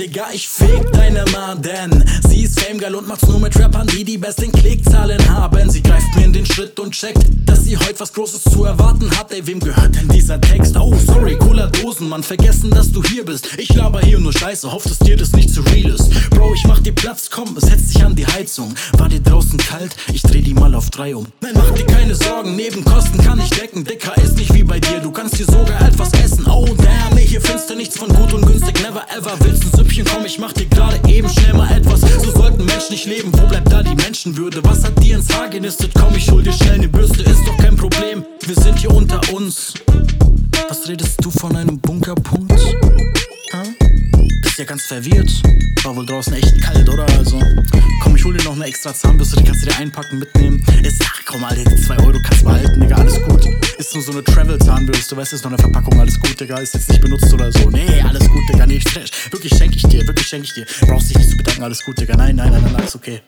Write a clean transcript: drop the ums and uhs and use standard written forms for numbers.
Digga, ich fick deine Ma, denn sie ist famegeil und macht's nur mit Rappern, die die besten Klickzahlen haben. Sie greift mir in den Schritt und checkt, dass sie heute was Großes zu erwarten hat. Ey, wem gehört denn dieser Text? Oh, sorry, Cola-Dosen, Mann, vergessen, dass du hier bist. Ich laber hier nur Scheiße, hoff, dass dir das nicht zu real ist. Bro, ich mach dir Platz, komm, es setzt sich an die Heizung. War dir draußen kalt? Ich dreh die mal auf 3 um. Nein, mach dir keine Sorgen, Nebenkosten kann ich decken. Dicker, ist nicht wie bei dir, du kannst dir sogar etwas essen. Oh, damn, nee, hier findest du nichts von gut und günstig, never ever. Willst ein Süppchen, komm, ich mach dir gerade eben schnell mal etwas. So sollten Menschen nicht leben, wo bleibt da die Menschenwürde? Was hat dir ins Haar genistet? Komm, ich hol dir schnell ne Bürste, ist doch kein Problem. Wir sind hier unter uns. Was redest du von einem Bunkerpunkt? Bist ja ganz verwirrt. War wohl draußen echt kalt, oder? Also, komm, ich hol dir noch eine extra Zahnbürste, die kannst du dir einpacken, mitnehmen. Ach komm, Alter, die 2 Euro kannst du behalten, Digga, alles gut. Ist nur so eine Travel-Zahnbürste, weißt du, ist noch eine Verpackung, alles gut, Digga, ist jetzt nicht benutzt oder so. Nee, alles gut, Digga, nee, wirklich schenk ich dir. Brauchst dich nicht zu bedanken, alles gut, Digga, nein, alles okay.